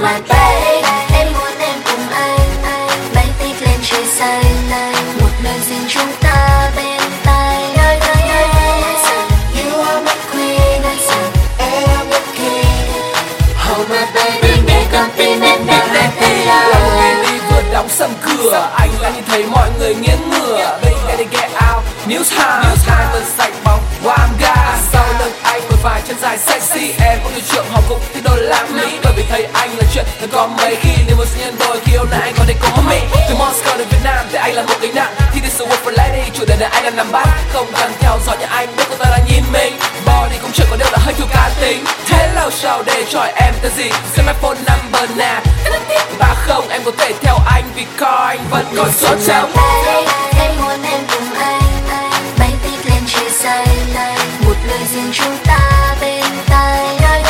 my babe. Em muốn em cùng anh bay tít lên trời xanh. Một lời riêng chúng ta bên tai. You are my queen, and I'm the king. Oh my baby, nghe con tim em đang hát tên Là một lời. ngày đi vừa đóng sầm cửa, anh lại nhìn thấy mọi người nghiêng ngửa. Baby gotta get out, new time vẫn sạch bóng warm guy. Sau lưng anh một vài chân dài sexy. Em có nhiều chuyện họ cũng thích đôi làm mỹ. Bởi vì thấy anh là chuyện thật có mấy khi. Nên một sự nhân đôi khi yêu lại anh có thể cùng với mình. Từ Moscow đến Việt Nam thì anh là một gánh nặng. Thì this is a work for lady, chủ đề này anh đang nắm bắt. Không cần theo dõi như anh biết cô ta đang nhìn mình. Body cũng chưa có điều là hơi thiếu cá tính. Hello show để chọi em tên gì. Xem my phone number nào. Và không em có thể theo anh vì coi anh vẫn còn số trong. Em muốn em cùng anh bay tít lên trời xanh. Một lời riêng chúng ta bên tai.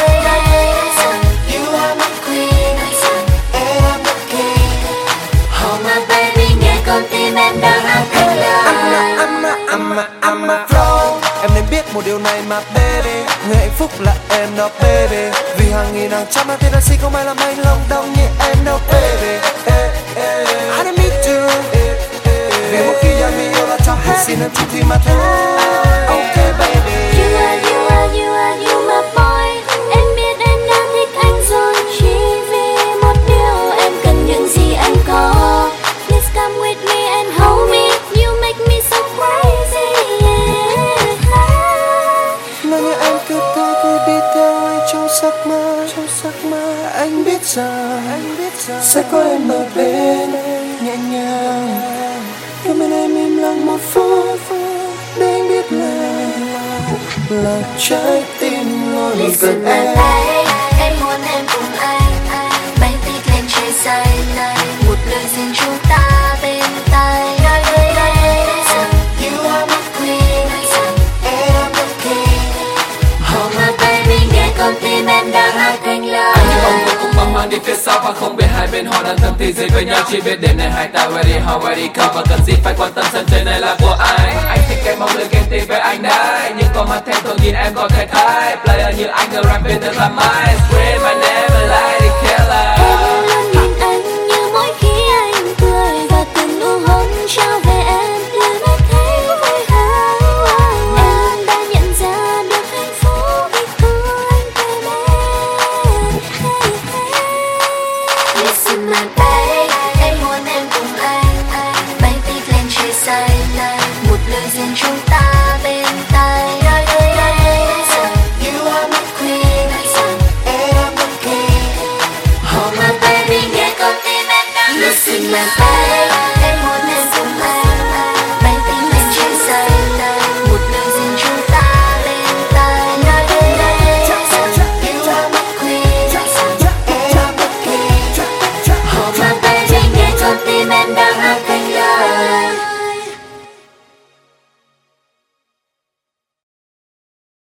You are my queen, and I'm the king. Oh my baby, nghe con tim em đang hát thành lời. I'm a flow. Em nên biết một điều này mà baby, người hạnh phúc là em đó baby. Vì hàng nghìn hàng trăm thiên đàn si không ai làm anh lòng đông như em đâu baby. I don't need to. Vì một khi anh bị yêu là cho hết, xin em chịu thì mà thôi. Okay baby. You my boy. Em biết em đã thích anh rồi. Chỉ vì một điều em cần những gì anh có. Please come with me and hold me. You make me so crazy, yeah. Nếu như anh cứ đi theo anh trong giấc mơ, anh biết rằng sẽ có em ở bên nhẹ nhàng. Cảm ơn em im lặng một phút để anh biết là trái tim luôn Listen cần my em. babe. Em muốn em cùng anh bay tít lên trời xanh. Một lời riêng chúng ta bên tai. You are my queen, and I'm the king. Oh my baby, nghe con tim em đang hát thành lời. Anh như ông vừa cùng băng mang đi phía sau và không biết hai bên họ đang thầm thì gì với nhau. Chỉ biết đêm nay hai ta ready how ready come. Và cần gì phải quan tâm sân chơi này là của anh. Anh thích cái mong lời ghen tị với anh đấy. Nhưng có mặt thêm tôi nhìn em có thể thấy player như anh người rap về thật là mãi. Scream my name.